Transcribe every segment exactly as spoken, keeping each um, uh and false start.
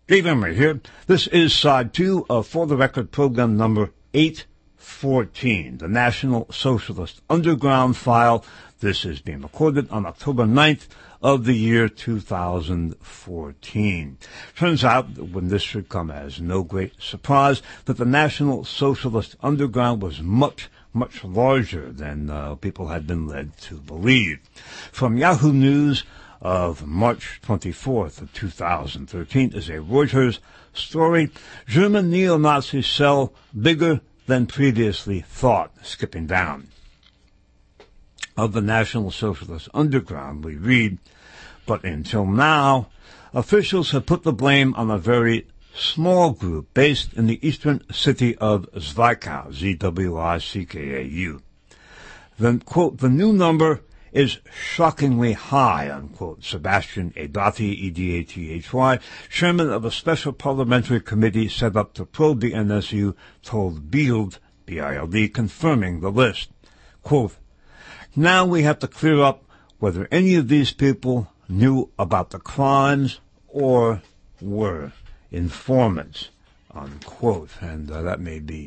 Dave Emery here. This is side two of For the Record program number eight fourteen, the National Socialist Underground File. This is being recorded on October ninth of the year two thousand fourteen. Turns out, when this should come as no great surprise, that the National Socialist Underground was much, much larger than uh, people had been led to believe. From Yahoo News of March twenty-fourth of two thousand thirteen is a Reuters story, German neo-Nazi cell bigger than previously thought, skipping down. Of the National Socialist Underground, we read, but until now, officials have put the blame on a very small group based in the eastern city of Zwickau, Z W I C K A U. Then, quote, the new number is shockingly high, unquote. Sebastian Edati, E D A T H Y, chairman of a special parliamentary committee set up to probe the N S U, told Bild, B I L D, confirming the list. Quote, now we have to clear up whether any of these people knew about the crimes or were informants, unquote. And uh, that may be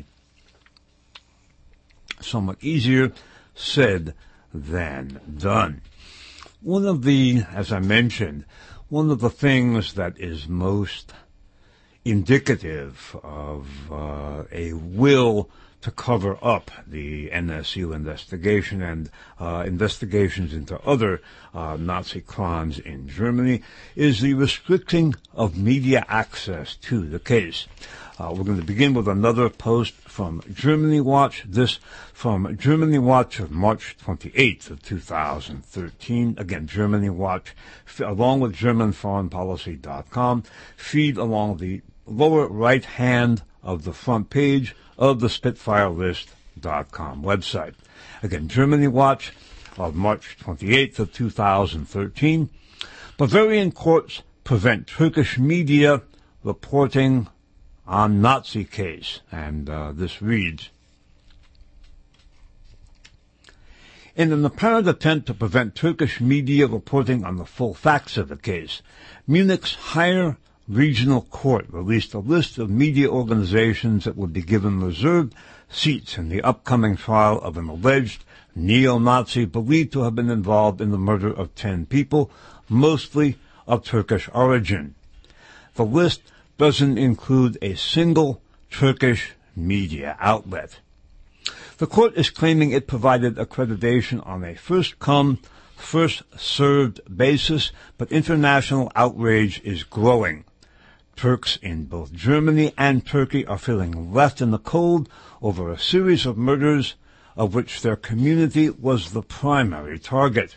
somewhat easier said than done. One of the, as I mentioned, one of the things that is most indicative of uh, a will to cover up the N S U investigation and uh, investigations into other uh, Nazi crimes in Germany is the restricting of media access to the case. Uh, we're going to begin with another post from Germany Watch, this from Germany Watch of March twenty-eighth of two thousand thirteen. Again, Germany Watch, f- along with German Foreign Policy dot com, feed along the lower right hand of the front page of the Spitfire List dot com website. Again, Germany Watch of March twenty-eighth of two thousand thirteen. Bavarian courts prevent Turkish media reporting on Nazi case. And uh, this reads, in an apparent attempt to prevent Turkish media reporting on the full facts of the case, Munich's higher regional court released a list of media organizations that would be given reserved seats in the upcoming trial of an alleged neo-Nazi believed to have been involved in the murder of ten people, mostly of Turkish origin. The list doesn't include a single Turkish media outlet. The court is claiming it provided accreditation on a first-come, first-served basis, but international outrage is growing. Turks in both Germany and Turkey are feeling left in the cold over a series of murders of which their community was the primary target.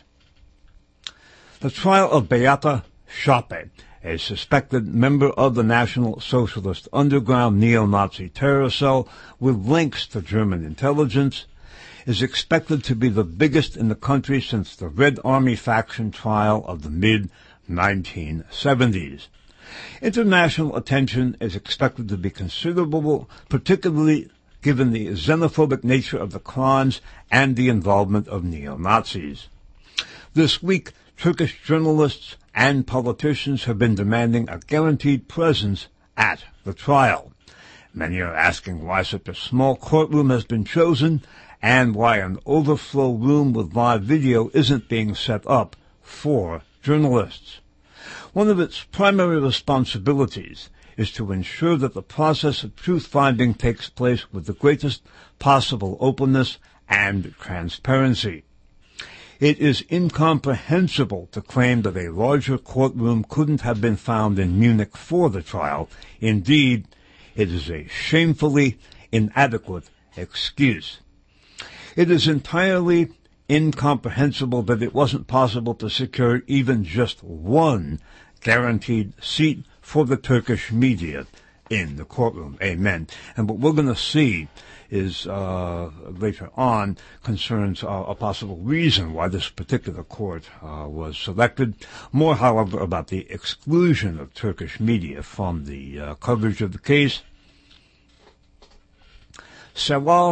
The trial of Beata Schäpe, a suspected member of the National Socialist Underground neo-Nazi terror cell with links to German intelligence, is expected to be the biggest in the country since the Red Army faction trial of the mid nineteen seventies. International attention is expected to be considerable, particularly given the xenophobic nature of the crimes and the involvement of neo-Nazis. This week, Turkish journalists and politicians have been demanding a guaranteed presence at the trial. Many are asking why such a small courtroom has been chosen and why an overflow room with live video isn't being set up for journalists. One of its primary responsibilities is to ensure that the process of truth-finding takes place with the greatest possible openness and transparency. It is incomprehensible to claim that a larger courtroom couldn't have been found in Munich for the trial. Indeed, it is a shamefully inadequate excuse. It is entirely incomprehensible that it wasn't possible to secure even just one guaranteed seat for the Turkish media in the courtroom. Amen. And what we're going to see is uh, later on concerns uh, a possible reason why this particular court uh, was selected. More, however, about the exclusion of Turkish media from the uh, coverage of the case. Sewal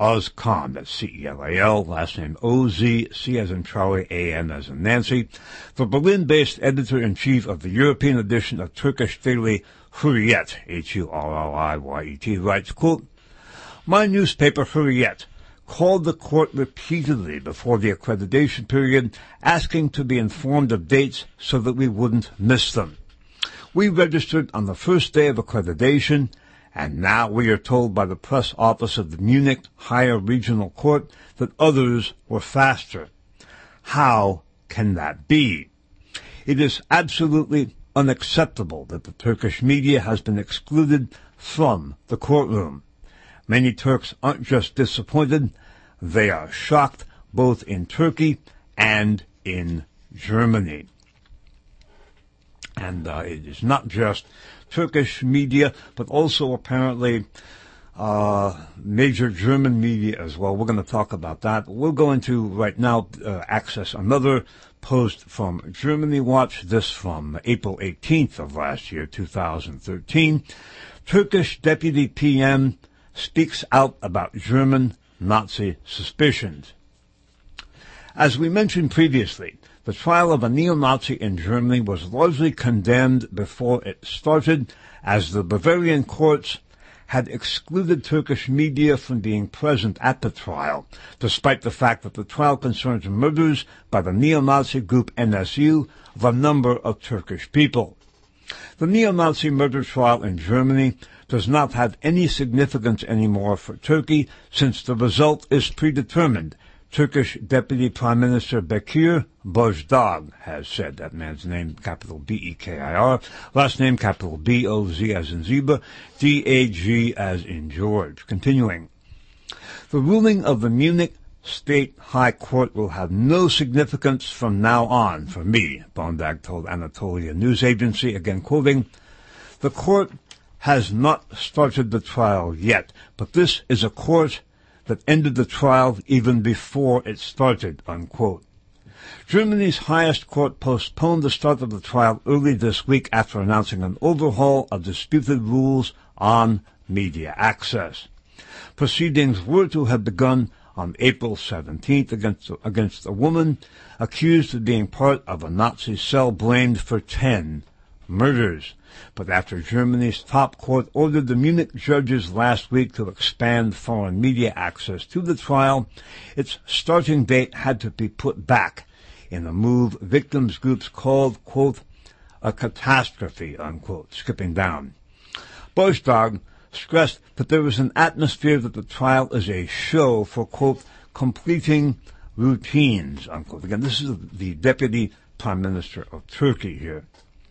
Ozkan, that's C E L A L, last name O Z, C as in Charlie, A N as in Nancy, the Berlin-based editor-in-chief of the European edition of Turkish daily Hurriyet, H U R R I Y E T, writes, quote, "My newspaper Hurriyet called the court repeatedly before the accreditation period, asking to be informed of dates so that we wouldn't miss them. We registered on the first day of accreditation, and now we are told by the press office of the Munich Higher Regional Court that others were faster. How can that be? It is absolutely unacceptable that the Turkish media has been excluded from the courtroom. Many Turks aren't just disappointed, they are shocked, both in Turkey and in Germany." And uh, it is not just Turkish media, but also apparently uh, major German media as well. We're going to talk about that. We're going to right now uh, access another post from Germany Watch, this from April eighteenth of last year, two thousand thirteen. Turkish Deputy P M speaks out about German Nazi suspicions. As we mentioned previously, the trial of a neo-Nazi in Germany was largely condemned before it started, as the Bavarian courts had excluded Turkish media from being present at the trial, despite the fact that the trial concerns murders by the neo-Nazi group N S U of a number of Turkish people. The neo-Nazi murder trial in Germany does not have any significance anymore for Turkey, since the result is predetermined. Turkish Deputy Prime Minister Bekir Bozdağ has said. That man's name, capital B E K I R, last name, capital B O Z as in zebra, D A G as in George. Continuing. The ruling of the Munich State High Court will have no significance from now on for me, Bozdağ told Anatolia News Agency, again quoting, "The court has not started the trial yet, but this is a court that ended the trial even before it started," unquote. Germany's highest court postponed the start of the trial early this week after announcing an overhaul of disputed rules on media access. Proceedings were to have begun on April seventeenth against, against a woman accused of being part of a Nazi cell blamed for ten murders. But after Germany's top court ordered the Munich judges last week to expand foreign media access to the trial, its starting date had to be put back in a move victims groups called, quote, a catastrophe, unquote, skipping down. Bozdağ stressed that there was an atmosphere that the trial is a show for, quote, completing routines, unquote. Again, this is the Deputy Prime Minister of Turkey here,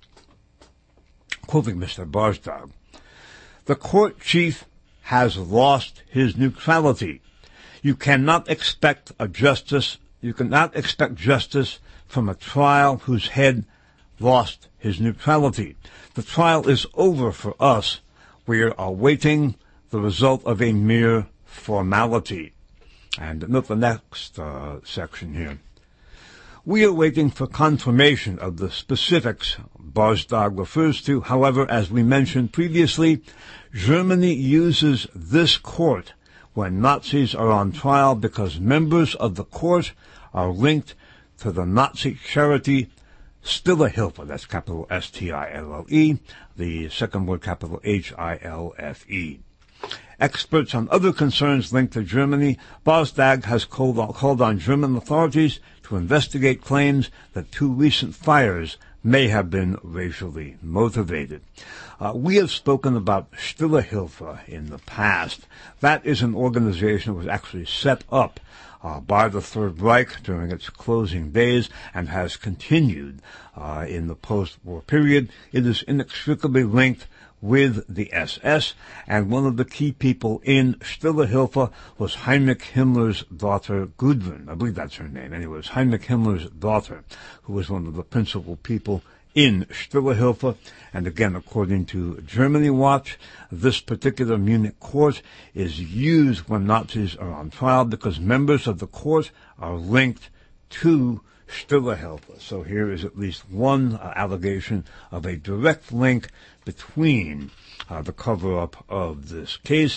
quoting Mister Bozdağ. "The court chief has lost his neutrality. You cannot expect a justice, you cannot expect justice from a trial whose head lost his neutrality. The trial is over for us. We are awaiting the result of a mere formality." And note the next uh, section here. "We are waiting for confirmation of the specifics," Bozdağ refers to. However, as we mentioned previously, Germany uses this court when Nazis are on trial because members of the court are linked to the Nazi charity Stille Hilfe. That's capital S T I L L E, the second word capital H I L F E. Experts on other concerns linked to Germany, Bozdağ has called on, called on German authorities to investigate claims that two recent fires may have been racially motivated. Uh, we have spoken about Stille Hilfe in the past. That is an organization that was actually set up uh, by the Third Reich during its closing days and has continued uh, in the post-war period. It is inextricably linked with the S S, and one of the key people in Stille Hilfe was Heinrich Himmler's daughter, Gudrun. I believe that's her name. Anyway, it was Heinrich Himmler's daughter, who was one of the principal people in Stille Hilfe. And again, according to Germany Watch, this particular Munich court is used when Nazis are on trial because members of the court are linked to Stille Hilfe. So here is at least one uh, allegation of a direct link between uh, the cover-up of this case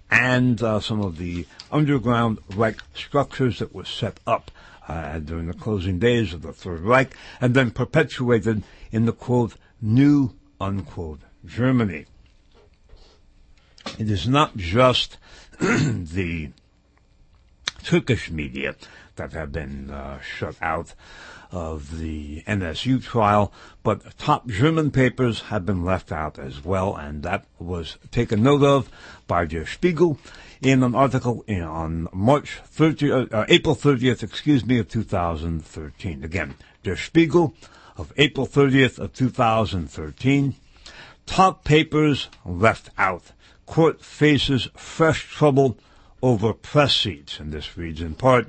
and uh, some of the underground Reich structures that were set up uh, during the closing days of the Third Reich, and then perpetuated in the, quote, new, unquote, Germany. It is not just the Turkish media that have been uh, shut out of the N S U trial, but top German papers have been left out as well, and that was taken note of by Der Spiegel in an article in, on March thirtieth, uh, April thirtieth, excuse me, of two thousand thirteen. Again, Der Spiegel of April thirtieth of two thousand thirteen. Top papers left out. Court faces fresh trouble over press seats, and this reads in part,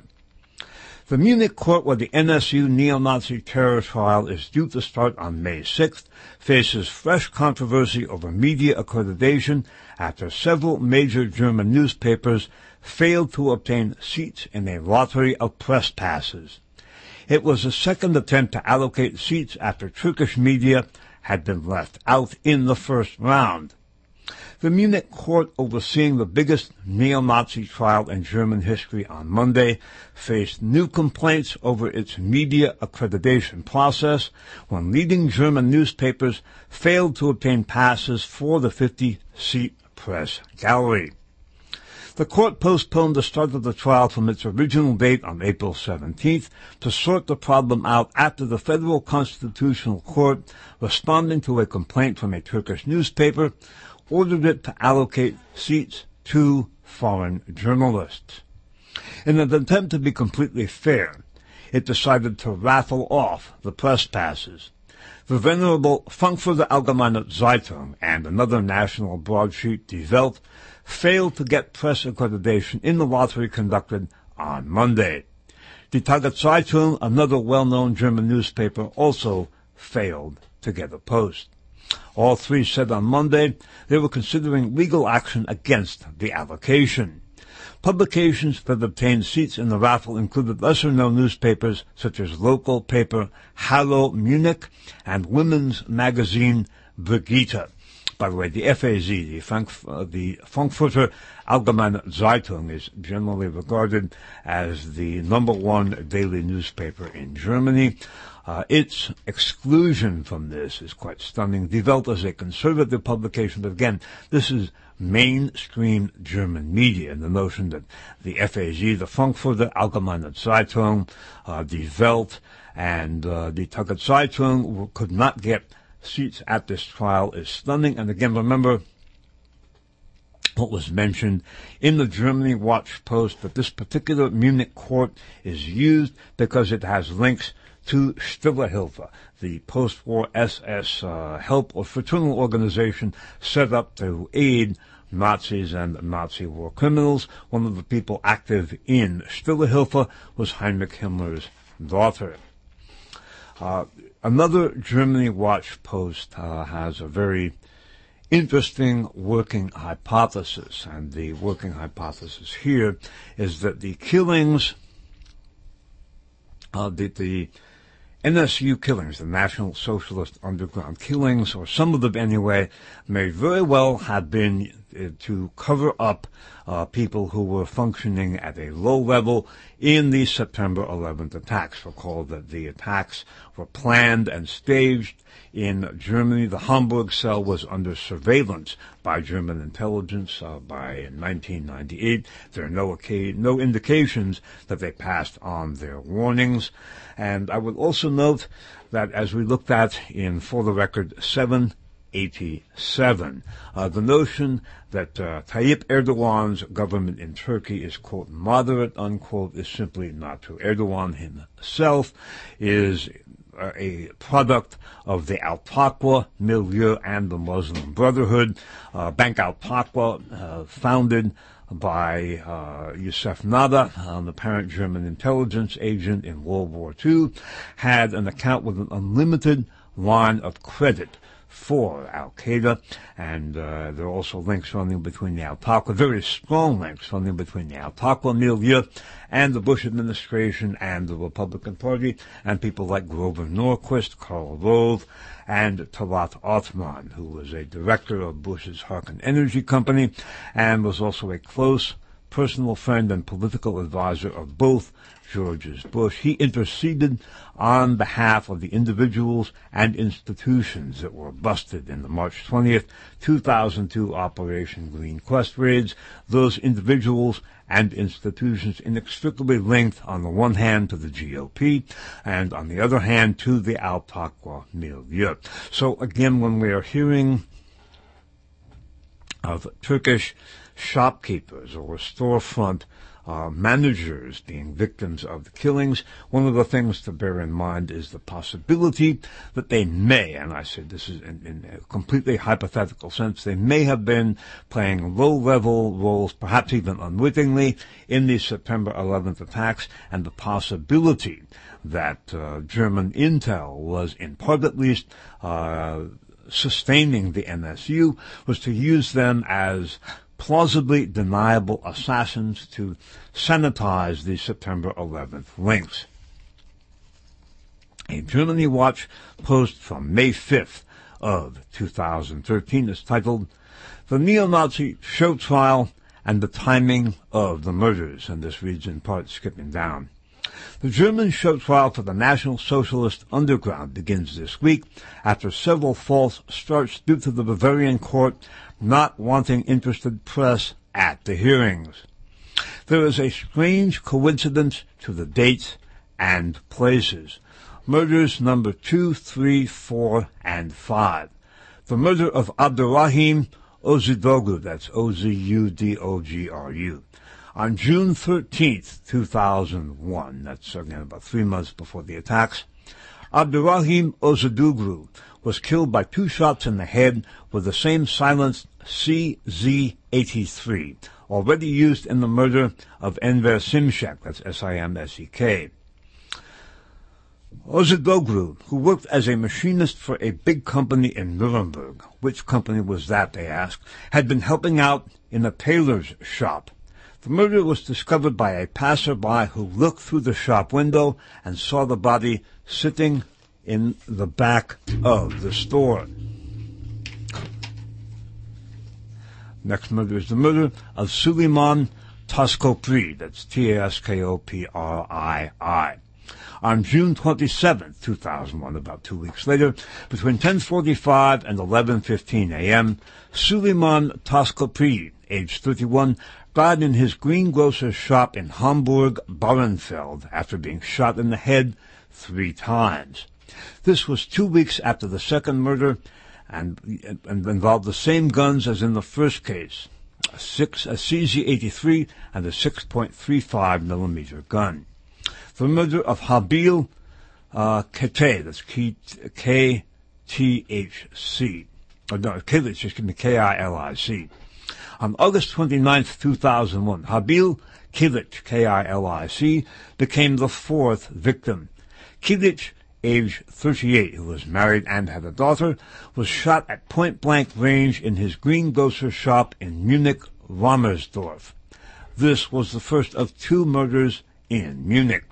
the Munich court where the N S U neo-Nazi terror trial is due to start on May sixth faces fresh controversy over media accreditation after several major German newspapers failed to obtain seats in a lottery of press passes. It was a second attempt to allocate seats after Turkish media had been left out in the first round. The Munich court overseeing the biggest neo-Nazi trial in German history on Monday faced new complaints over its media accreditation process when leading German newspapers failed to obtain passes for the fifty-seat press gallery. The court postponed the start of the trial from its original date on April seventeenth to sort the problem out after the Federal Constitutional Court, responding to a complaint from a Turkish newspaper, ordered it to allocate seats to foreign journalists. In an attempt to be completely fair, it decided to raffle off the press passes. The venerable Frankfurter Allgemeine Zeitung and another national broadsheet, Die Welt, failed to get press accreditation in the lottery conducted on Monday. Die Tageszeitung, another well-known German newspaper, also failed to get a post. All three said on Monday they were considering legal action against the allocation. Publications that obtained seats in the raffle included lesser-known newspapers such as local paper Hallo Munich and women's magazine Brigitte. By the way, the F A Z, the, Frank, uh, the Frankfurter Allgemeine Zeitung, is generally regarded as the number one daily newspaper in Germany. Uh, its exclusion from this is quite stunning. Die Welt is a conservative publication, but again, this is mainstream German media, and the notion that the F A Z, the Frankfurter Allgemeine Zeitung, uh, Die Welt, and uh, the Tageszeitung could not get seats at this trial is stunning. And again, remember what was mentioned in the Germany Watch Post, that this particular Munich court is used because it has links to Stille Hilfe, the post-war S S uh, help or fraternal organization set up to aid Nazis and Nazi war criminals. One of the people active in Stille Hilfe was Heinrich Himmler's daughter. Uh, another Germany Watch Post uh, has a very interesting working hypothesis, and the working hypothesis here is that the killings, uh, the, the N S U killings, the National Socialist Underground killings, or some of them anyway, may very well have been uh, to cover up uh, people who were functioning at a low level in the September eleventh attacks. Recall that the attacks were planned and staged in Germany. The Hamburg cell was under surveillance by German intelligence uh, by nineteen ninety-eight. There are no, no indications that they passed on their warnings. And I would also note that as we looked at in, for the record, seven eighty-seven, uh, the notion that uh, Tayyip Erdogan's government in Turkey is, quote, moderate, unquote, is simply not true. Erdogan himself is a product of the Al-Taqwa milieu and the Muslim Brotherhood. Uh, Bank Al-Taqwa, uh, founded by uh, Yusuf Nada, an apparent German intelligence agent in World War Two, had an account with an unlimited line of credit for Al-Qaeda, and uh, there are also links running between the Al-Taqwa, very strong links running between the Al-Taqwa milieu and the Bush administration and the Republican Party, and people like Grover Norquist, Karl Rove, and Talat Othman, who was a director of Bush's Harkin Energy Company and was also a close personal friend and political advisor of both Georges Bush. He interceded on behalf of the individuals and institutions that were busted in the March twentieth, two thousand two Operation Green Quest raids. Those individuals and institutions inextricably linked on the one hand to the G O P and on the other hand to the Al-Taqwa milieu. So again, when we are hearing of Turkish shopkeepers or storefront uh, managers being victims of the killings, one of the things to bear in mind is the possibility that they may, and I say this is in, in a completely hypothetical sense, they may have been playing low-level roles, perhaps even unwittingly, in the September eleventh attacks, and the possibility that uh, German intel was, in part at least, uh, sustaining the N S U, was to use them as plausibly deniable assassins to sanitize the September eleventh links. A Germany Watch post from May fifth of two thousand thirteen is titled, "The Neo-Nazi Show Trial and the Timing of the Murders," and this reads in part, skipping down. The German show trial for the National Socialist Underground begins this week after several false starts due to the Bavarian court not wanting interested press at the hearings. There is a strange coincidence to the dates and places. Murders number two, three, four, and five. The murder of Abdurrahim Ozudoglu, that's O Z U D O G R U. On June thirteenth, two thousand one, that's again about three months before the attacks, Abdurrahim Ozudoglu was killed by two shots in the head with the same silenced C Z eighty-three, already used in the murder of Enver Simsek, that's S I M S E K. Ozudoglu, who worked as a machinist for a big company in Nuremberg, which company was that, they asked, had been helping out in a tailor's shop. The murder was discovered by a passerby who looked through the shop window and saw the body sitting in the back of the store. Next murder is the murder of Suleiman Taskopri, that's T A S K O P R I I. On June twenty-seventh, two thousand one, about two weeks later, between ten forty-five and eleven fifteen a.m., Suleiman Taskopri, aged thirty-one, died in his greengrocer's shop in Hamburg-Bahrenfeld after being shot in the head three times. This was two weeks after the second murder and, and involved the same guns as in the first case, a, six, a C Z eighty-three and a six point three five millimeter gun. The murder of Habil uh, Kete, that's K T H C, or no, Kilic, excuse me, K I L I C. On August twenty-ninth, two thousand one, Habil Kilic, K I L I C, became the fourth victim. Kilic, age thirty-eight, who was married and had a daughter, was shot at point-blank range in his greengrocer shop in Munich, Rammersdorf. This was the first of two murders in Munich.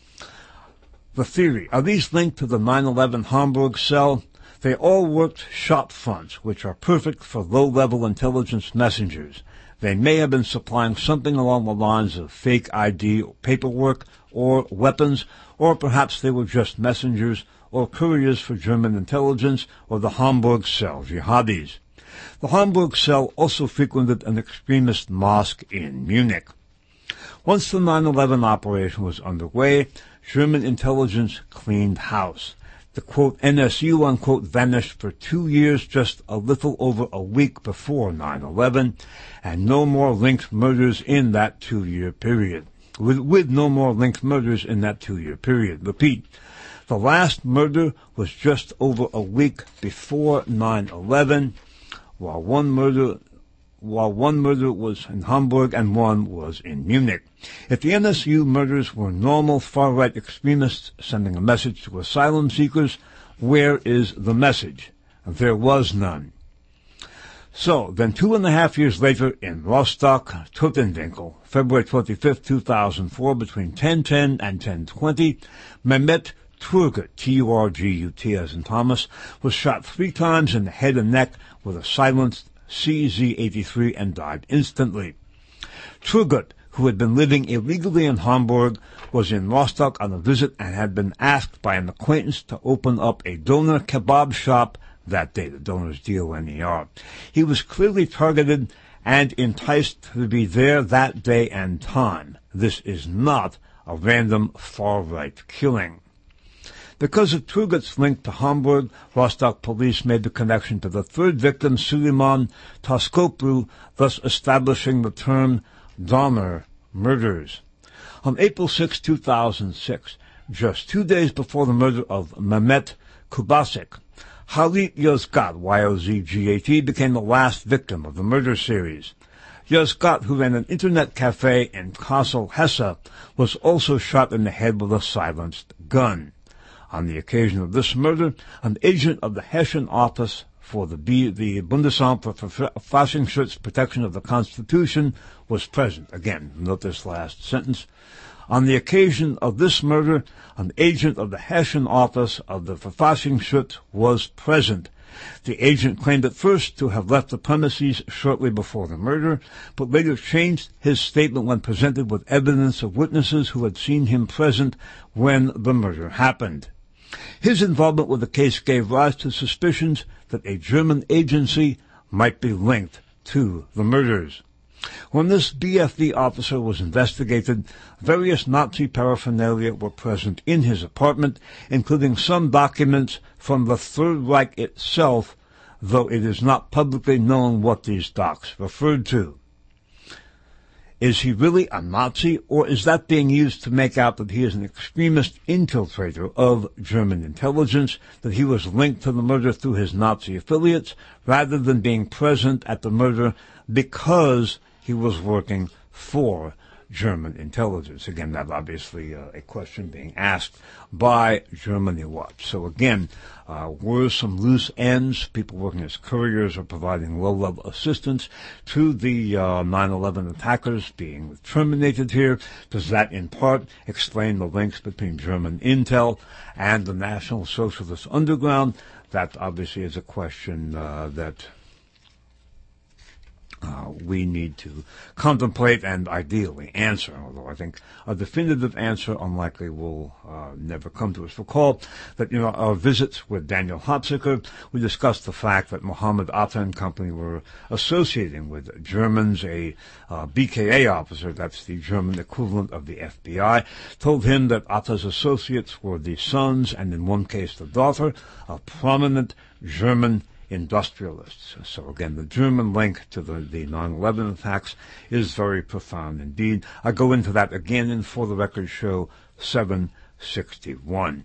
The theory, are these linked to the nine eleven Hamburg cell? They all worked shop fronts, which are perfect for low-level intelligence messengers. They may have been supplying something along the lines of fake I D or paperwork or weapons, or perhaps they were just messengers or couriers for German intelligence or the Hamburg cell jihadis. The Hamburg cell also frequented an extremist mosque in Munich. Once the nine eleven operation was underway, German intelligence cleaned house. The, quote, N S U, unquote, vanished for two years, just a little over a week before nine eleven, and no more linked murders in that two-year period. With, with no more linked murders in that two-year period. Repeat, the last murder was just over a week before nine eleven, while one murder while one murder was in Hamburg and one was in Munich. If the N S U murders were normal far-right extremists sending a message to asylum seekers, where is the message? there was none. So, then two and a half years later, in Rostock, Totenwinkel, February twenty-fifth, two thousand four, between ten ten and ten twenty, Mehmet Turgut, T U R G U T as in Thomas, was shot three times in the head and neck with a silenced C Z eighty-three and died instantly. Turgut, who had been living illegally in Hamburg, was in Rostock on a visit and had been asked by an acquaintance to open up a doner kebab shop that day. The doner is D O N E R. He was clearly targeted and enticed to be there that day and time. This is not a random far-right killing. Because of Turgut's link to Hamburg, Rostock police made the connection to the third victim, Suleiman Toskoplu, thus establishing the term Donner murders. On April sixth, two thousand six, just two days before the murder of Mehmet Kubasik, Halit Yozgat, Y O Z G A T, became the last victim of the murder series. Yozgat, who ran an internet cafe in Kassel, Hesse, was also shot in the head with a silenced gun. On the occasion of this murder, an agent of the Hessian Office for the, B, the Bundesamt for Verfassungsschutz, Protection of the Constitution, was present. Again, note this last sentence. On the occasion of this murder, an agent of the Hessian Office of the Verfassungsschutz was present. The agent claimed at first to have left the premises shortly before the murder, but later changed his statement when presented with evidence of witnesses who had seen him present when the murder happened. His involvement with the case gave rise to suspicions that a German agency might be linked to the murders. When this B F V officer was investigated, various Nazi paraphernalia were present in his apartment, including some documents from the Third Reich itself, though it is not publicly known what these docs referred to. Is he really a Nazi, or is that being used to make out that he is an extremist infiltrator of German intelligence, that he was linked to the murder through his Nazi affiliates, rather than being present at the murder because he was working for German intelligence? Again, that's obviously uh, a question being asked by Germany Watch. So again, uh, were some loose ends, people working as couriers or providing low-level assistance to the uh, nine eleven attackers being terminated here? Does that in part explain the links between German intel and the National Socialist Underground? That obviously is a question uh, that Uh, we need to contemplate and ideally answer, although I think a definitive answer unlikely will uh, never come to us. Recall that, you know, our visits with Daniel Hopsicker, we discussed the fact that Mohammed Atta and company were associating with Germans. A uh, B K A officer, that's the German equivalent of the F B I, told him that Atta's associates were the sons, and in one case the daughter, of prominent German industrialists. So again, the German link to the, the nine eleven attacks is very profound indeed. I go into that again in For the Record Show seven sixty-one.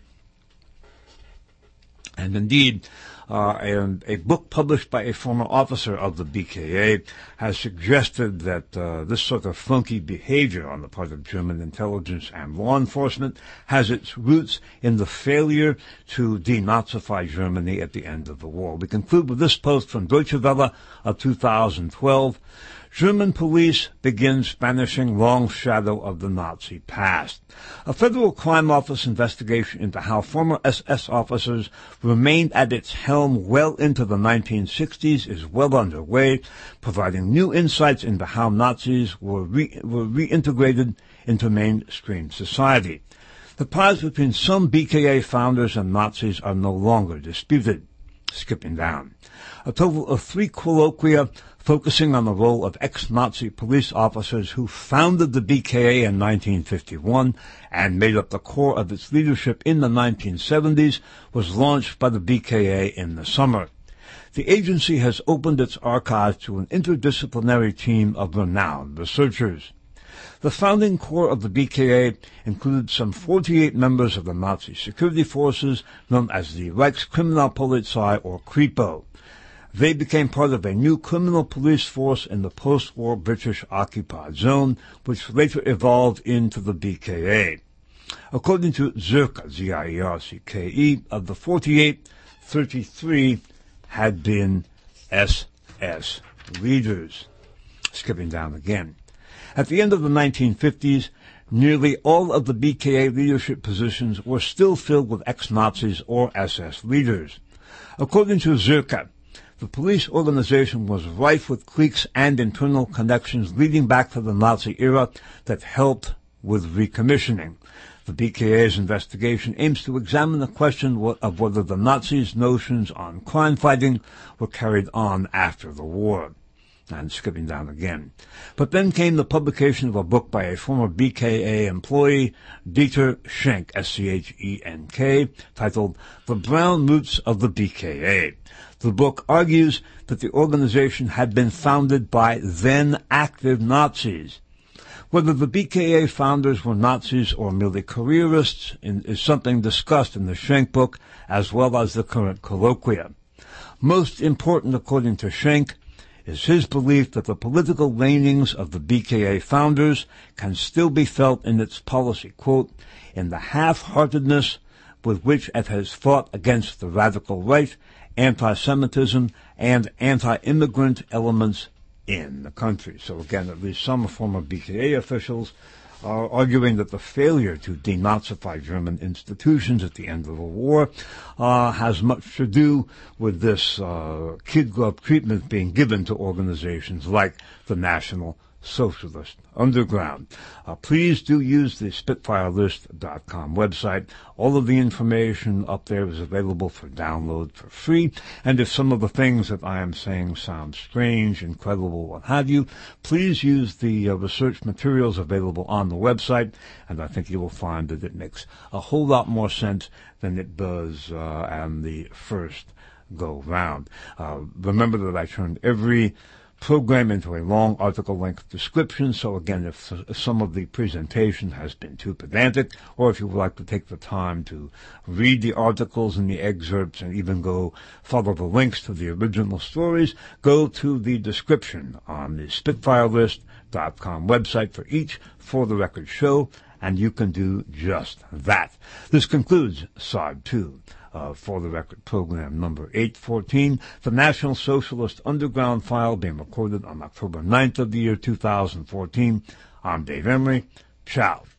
And indeed, uh, a, a book published by a former officer of the B K A has suggested that uh, this sort of funky behavior on the part of German intelligence and law enforcement has its roots in the failure to denazify Germany at the end of the war. We conclude with this post from Deutsche Welle of two thousand twelve. German police begins banishing long shadow of the Nazi past. A federal crime office investigation into how former S S officers remained at its helm well into the nineteen sixties is well underway, providing new insights into how Nazis were, re- were reintegrated into mainstream society. The ties between some B K A founders and Nazis are no longer disputed. Skipping down. A total of three colloquia focusing on the role of ex-Nazi police officers who founded the B K A in nineteen fifty-one and made up the core of its leadership in the nineteen seventies was launched by the B K A in the summer. The agency has opened its archives to an interdisciplinary team of renowned researchers. The founding core of the B K A included some forty-eight members of the Nazi security forces known as the Reichskriminalpolizei, or Kripo. They became part of a new criminal police force in the post-war British-occupied zone, which later evolved into the B K A. According to Zirke, Z I E R C K E, of the forty-eight, thirty-three had been S S leaders. Skipping down again. At the end of the nineteen fifties, nearly all of the B K A leadership positions were still filled with ex-Nazis or S S leaders. According to Zirka, the police organization was rife with cliques and internal connections leading back to the Nazi era that helped with recommissioning. The B K A's investigation aims to examine the question of whether the Nazis' notions on crime fighting were carried on after the war. And skipping down again. But then came the publication of a book by a former B K A employee, Dieter Schenk, S C H E N K, titled The Brown Roots of the B K A. The book argues that the organization had been founded by then active Nazis. Whether the B K A founders were Nazis or merely careerists is something discussed in the Schenk book, as well as the current colloquia. Most important, according to Schenk, is his belief that the political leanings of the B K A founders can still be felt in its policy, quote, in the half-heartedness with which it has fought against the radical right, anti-Semitism, and anti-immigrant elements in the country. So again, at least some former B K A officials are arguing that the failure to denazify German institutions at the end of the war uh, has much to do with this uh, kid glove treatment being given to organizations like the National Socialist Underground. Uh, please do use the Spitfire List dot com website. All of the information up there is available for download for free. And if some of the things that I am saying sound strange, incredible, what have you, please use the uh, research materials available on the website, and I think you will find that it makes a whole lot more sense than it does uh, on the first go round. Uh, remember that I turned every program into a long article-length description, so again, if, if some of the presentation has been too pedantic, or if you would like to take the time to read the articles and the excerpts and even go follow the links to the original stories, go to the description on the Spitfire List dot com website for each For the Record show, and you can do just that. This concludes S O D two. Uh, For the Record program number eight fourteen, the National Socialist Underground File, being recorded on October ninth of the year two thousand fourteen. I'm Dave Emery. Ciao.